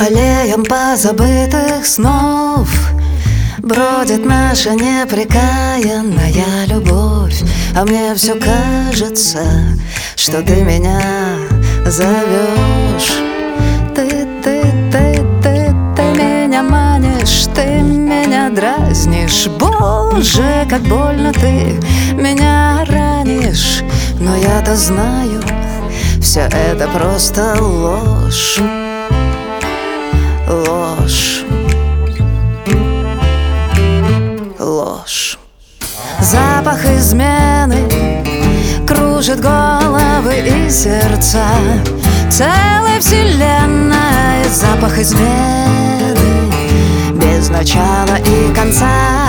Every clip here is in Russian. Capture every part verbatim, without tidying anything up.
Аллеям позабытых снов бродит наша непрекаянная любовь. А мне все кажется, что ты меня зовешь. Ты, ты, ты, ты, ты меня манишь, ты меня дразнишь. Боже, как больно ты меня ранишь. Но я-то знаю, все это просто ложь. Ложь. Ложь. Запах измены кружит головы и сердца. Целая вселенная. Запах измены без начала и конца.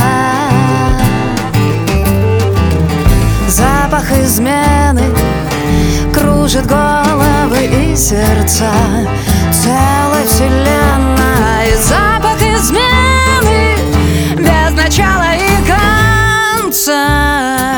Запах измены кружит головы и сердца. Целая вселенная. Запах измены без начала и конца.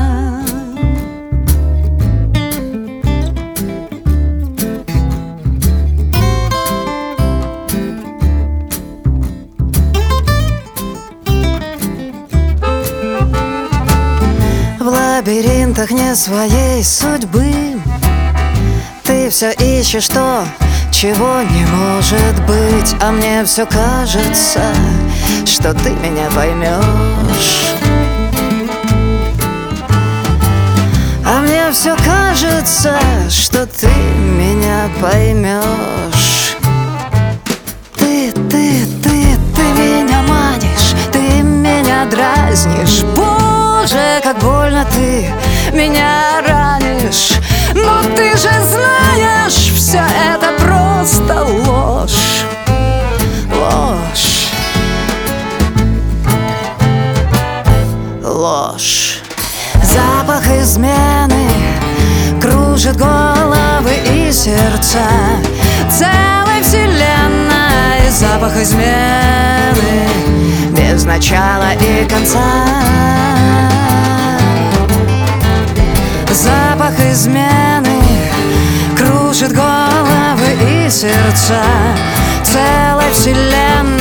В лабиринтах не своей судьбы ты все ищешь то, чего не может быть. А мне все кажется, что ты меня поймешь. А мне все кажется, что ты меня поймешь. Ты, ты, ты, ты меня манишь, ты меня дразнишь. Боже, как больно ты меня ранишь. Но ты же знаешь, все это просто ложь. Ложь. Ложь. Запах измены кружит головы и сердца. Целая вселенная. Запах измены без начала и конца. Запах измены кружит головы и сердца. Целая вселенная.